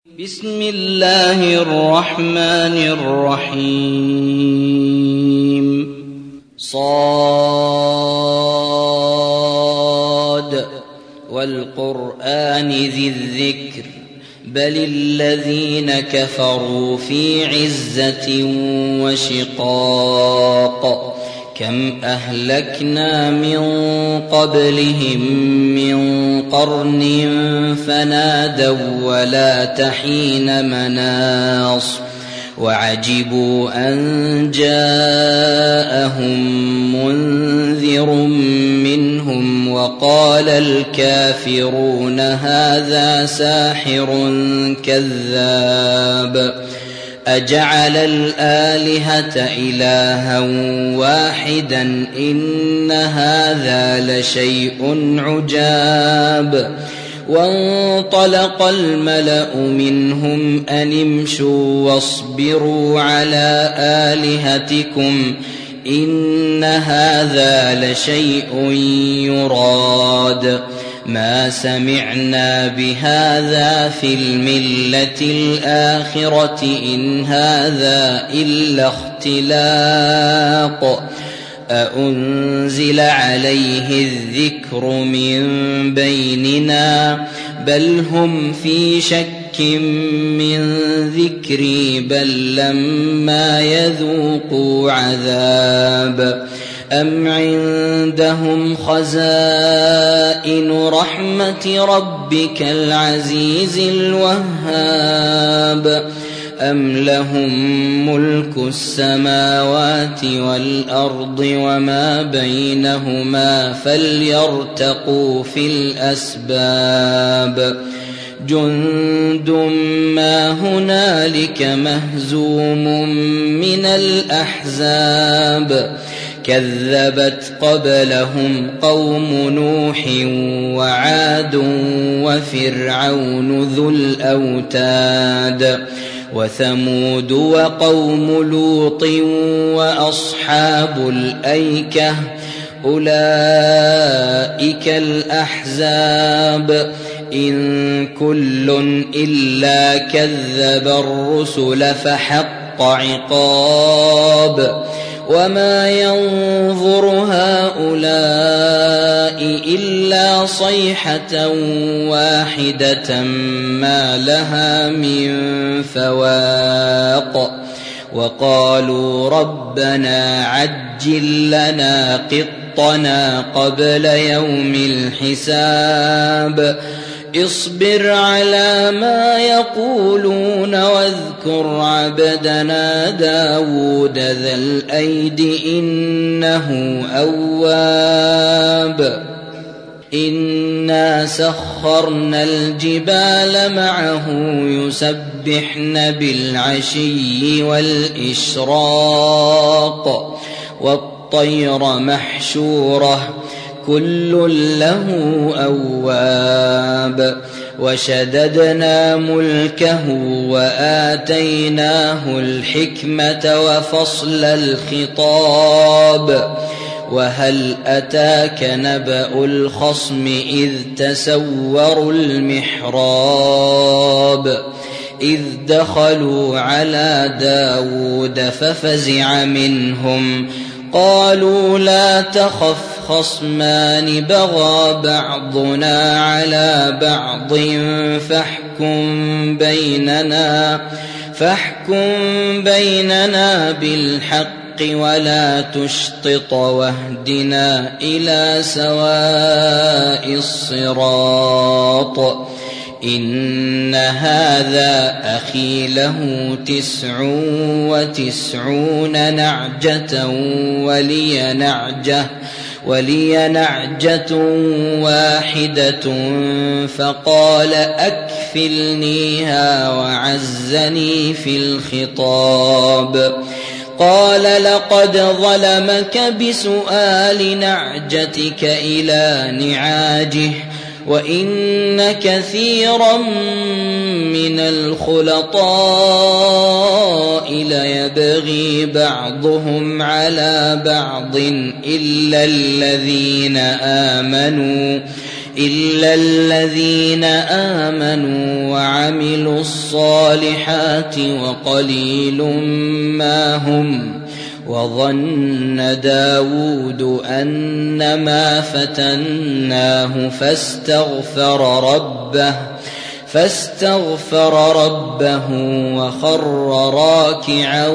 بسم الله الرحمن الرحيم صاد والقرآن ذي الذكر بل الذين كفروا في عزة وشقاق كم أهلكنا من قبلهم من قرن فنادوا ولا تحين مناص وعجبوا أن جاءهم منذر منهم وقال الكافرون هذا ساحر كذاب أجعل الآلهة إلها واحدا إن هذا لشيء عجاب وانطلق الملأ منهم أن امشوا واصبروا على آلهتكم إن هذا لشيء يراد ما سمعنا بهذا في الملة الآخرة إن هذا إلا اختلاق أأنزل عليه الذكر من بيننا بل هم في شك من ذكري بل لما يذوقوا عذاب أم عندهم خزائن رحمة ربك العزيز الوهاب أم لهم ملك السماوات والأرض وما بينهما فليرتقوا في الأسباب جند ما هنالك مهزوم من الأحزاب كذبت قبلهم قوم نوح وعاد وفرعون ذو الأوتاد وثمود وقوم لوط وأصحاب الأيكة أولئك الأحزاب إن كل إلا كذب الرسل فحق عقاب وما ينظر هؤلاء إلا صيحة واحدة ما لها من فواق وقالوا ربنا عجل لنا قطنا قبل يوم الحساب اصبر على ما يقولون واذكر عبدنا داود ذا الأيد إنه أواب إنا سخرنا الجبال معه يسبحن بالعشي والإشراق والطير محشورة كل له أواب وشددنا ملكه وآتيناه الحكمة وفصل الخطاب وهل أتاك نبأ الخصم إذ تسوروا المحراب إذ دخلوا على داود ففزع منهم قالوا لا تخف خصمان بغى بعضنا على بعض فاحكم بيننا بالحق ولا تشطط واهدنا إلى سواء الصراط إن هذا أخي له 99 نعجة ولي نعجة واحدة فقال أكفلنيها وعزني في الخطاب قال لقد ظلمك بسؤال نعجتك إلى نعاجه وإن كثيرا من الخلطاء ليبغي بعضهم على بعض إلا الذين آمنوا إلا الذين آمنوا وعملوا الصالحات وقليل ما هم. وظن داود أنما فتناه فاستغفر ربه وخر راكعا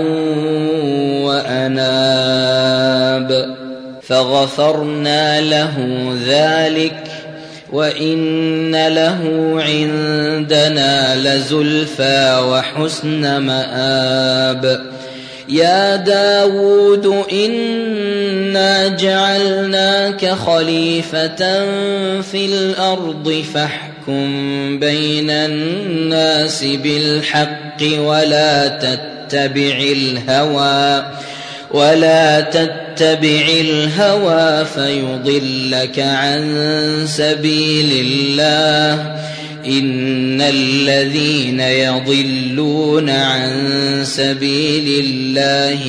وأناب فغفرنا له ذلك وإن له عندنا لزلفى وحسن مآب. يا داود إنا جعلناك خليفة في الأرض فاحكم بين الناس بالحق ولا تتبع الهوى فيضلك عن سبيل الله. إن الذين يضلون عن سبيل الله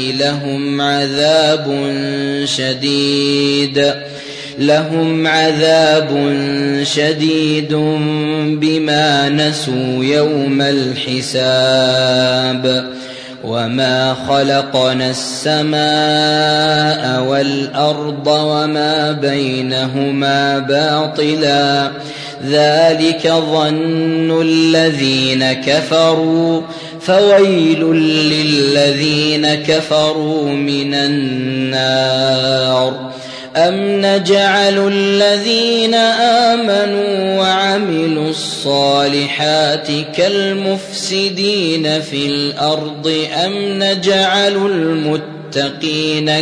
لهم عذاب شديد بما نسوا يوم الحساب. وما خلقنا السماء والأرض وما بينهما باطلا ذلك ظن الذين كفروا فويل للذين كفروا من النار. أم نجعل الذين آمنوا وعملوا الصالحات كالمفسدين في الأرض أم نجعل المتقين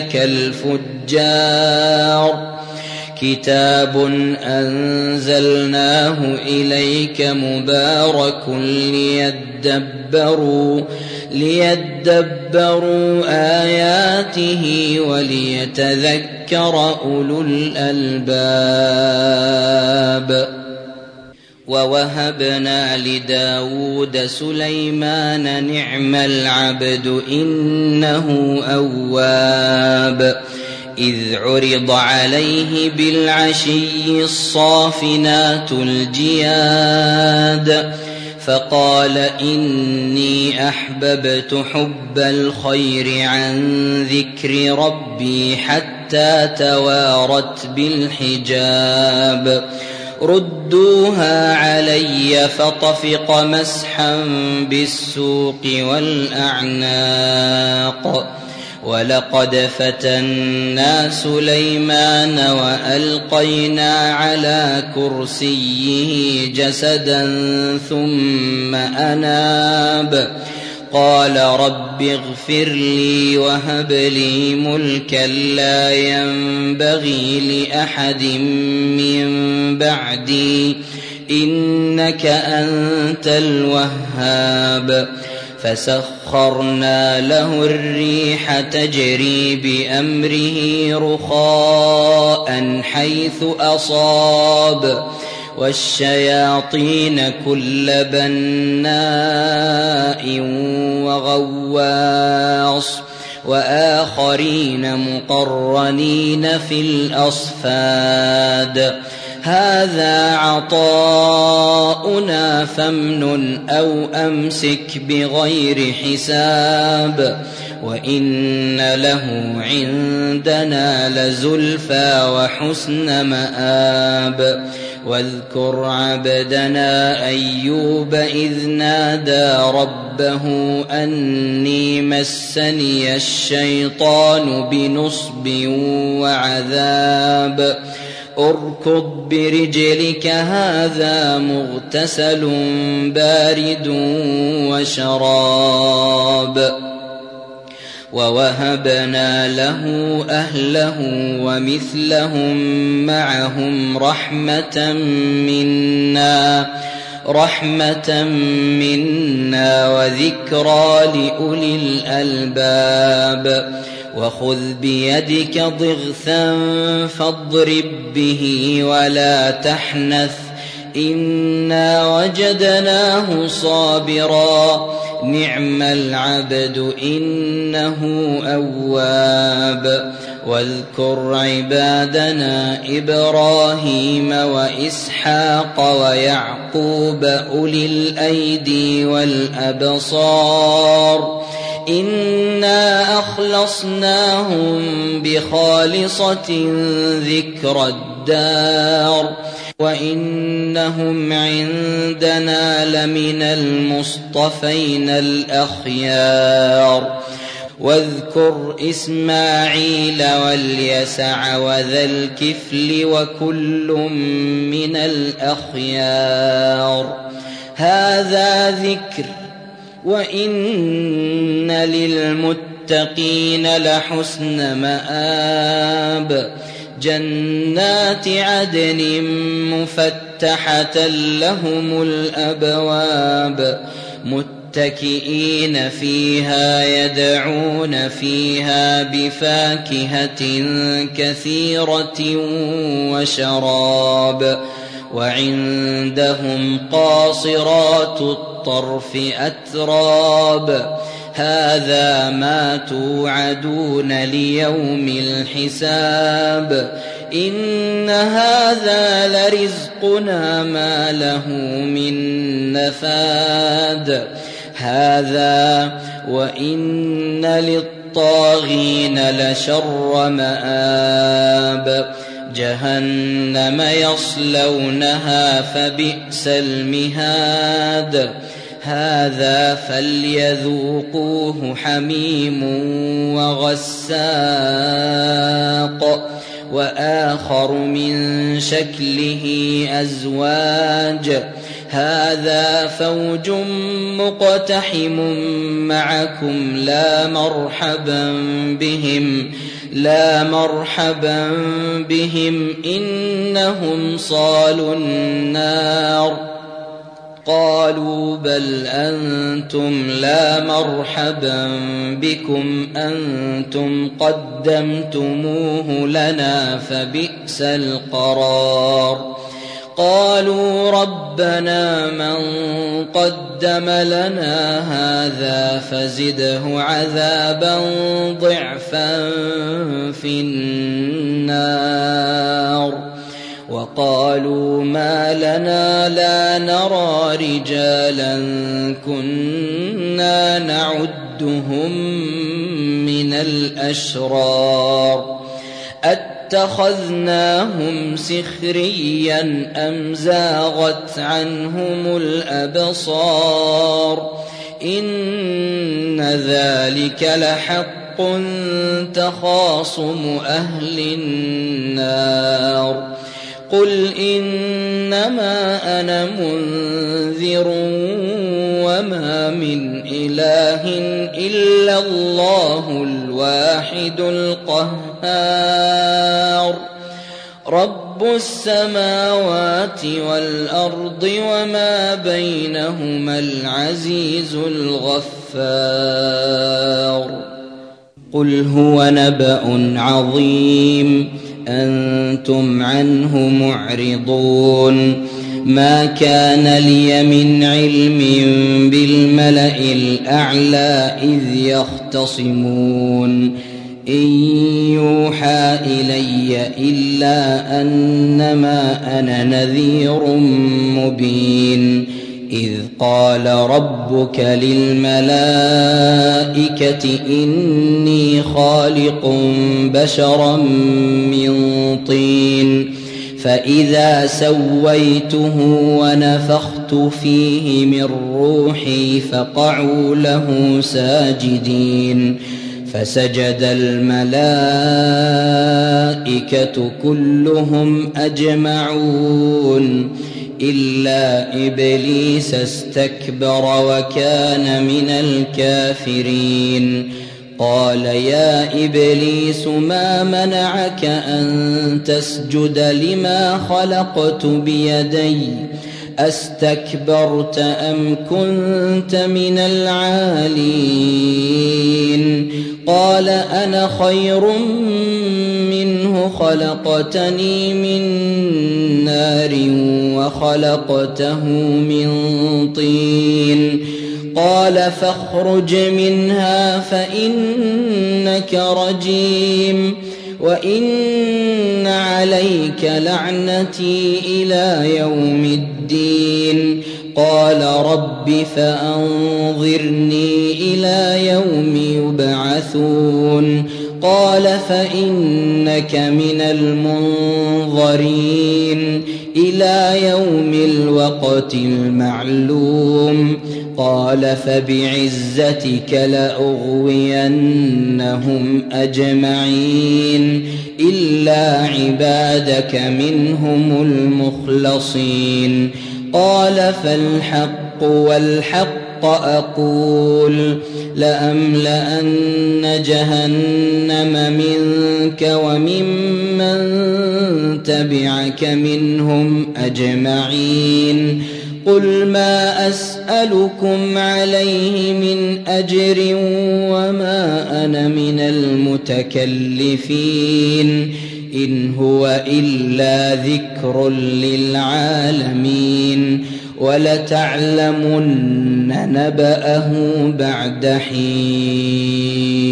كالفجار. كتاب أنزلناه إليك مبارك ليدبروا آياته وليتذكر أولو الألباب. ووهبنا لداود سليمان نعم العبد إنه أواب. إذ عرض عليه بالعشي الصافنات الجياد فقال إني أحببت حب الخير عن ذكر ربي حتى توارت بالحجاب. ردوها علي فطفق مسحا بالسوق والأعناق. ولقد فتنا سليمان وألقينا على كرسيه جسدا ثم أناب. قال رب اغفر لي وهب لي ملكا لا ينبغي لأحد من بعدي إنك أنت الوهاب. فسخرنا له الريح تجري بأمره رخاء حيث أصاب والشياطين كل بناء وغواص وآخرين مقرنين في الأصفاد. هذا عطاؤنا فامنن أو أمسك بغير حساب. وإن له عندنا لزلفى وحسن مآب. واذكر عبدنا أيوب إذ نادى ربه أني مسني الشيطان بنصب وعذاب. اركض برجلك هذا مغتسل بارد وشراب. ووهبنا له أهله ومثلهم معهم رحمة منا وذكرى لأولي الألباب. وخذ بيدك ضغثا فاضرب به ولا تحنث إنا وجدناه صابرا نعم العبد إنه أواب. واذكر عبادنا إبراهيم وإسحاق ويعقوب أولي الأيدي والأبصار إنا أخلصناهم بخالصة ذكر الدار وإنهم عندنا لمن المصطفين الأخيار واذكر إسماعيل واليسع وذا الكفل وكل من الأخيار هذا ذكر وإن للمتقين لحسن مآب جنات عدن مفتحة لهم الأبواب متكئين فيها يدعون فيها بفاكهة كثيرة وشراب وعندهم قاصرات الطرف أتراب هذا ما توعدون ليوم الحساب إن هذا لرزقنا ما له من نفاد هذا وإن للطاغين لشر مآب جهنم يصلونها فبئس المهاد هذا فليذوقوه حميم وغساق وآخر من شكله أزواج هذا فوج مقتحم معكم لا مرحبا بهم إنهم صالوا النار قالوا بل أنتم لا مرحبا بكم أنتم قدمتموه لنا فبئس القرار قالوا ربنا من قدم لنا هذا فزده عذابا ضعفا في النار وقالوا ما لنا لا نرى رجالا كنا نعدهم من الأشرار اتخذناهم سخريا أم زاغت عنهم الأبصار إن ذلك لحق تخاصم أهل النار قل إنما أنا منذر وما من إله إلا الله الواحد القهار رب السماوات والأرض وما بينهما العزيز الغفار قل هو نبأ عظيم أنتم عنه معرضون ما كان لي من علم بالملأ الأعلى إذ يختصمون إن يوحى إلي إلا أنما أنا نذير مبين إذ قال ربك للملائكة إني خالق بشرا من طين فإذا سويته ونفخت فيه من روحي فقعوا له ساجدين فسجد الملائكة كلهم أجمعون إلا إبليس استكبر وكان من الكافرين قال يا إبليس ما منعك أن تسجد لما خلقت بيدي أستكبرت أم كنت من العالين قال أنا خير منه خلقتني من نار وخلقته من طين قال فاخرج منها فإنك رجيم وإن عليك لعنتي إلى يوم الدين قال رب فأنظرني إلى يوم يبعثون قال فإنك من المنظرين إلى يوم الوقت المعلوم قال فبعزتك لأغوينهم أجمعين إلا عبادك منهم المخلصين قال فالحق والحق أقول لأملأن جهنم منك وممن تبعك منهم أجمعين قل ما أسألكم عليه من أجر وما أنا من المتكلفين إن هو إلا ذكر للعالمين ولتعلمن نبأه بعد حين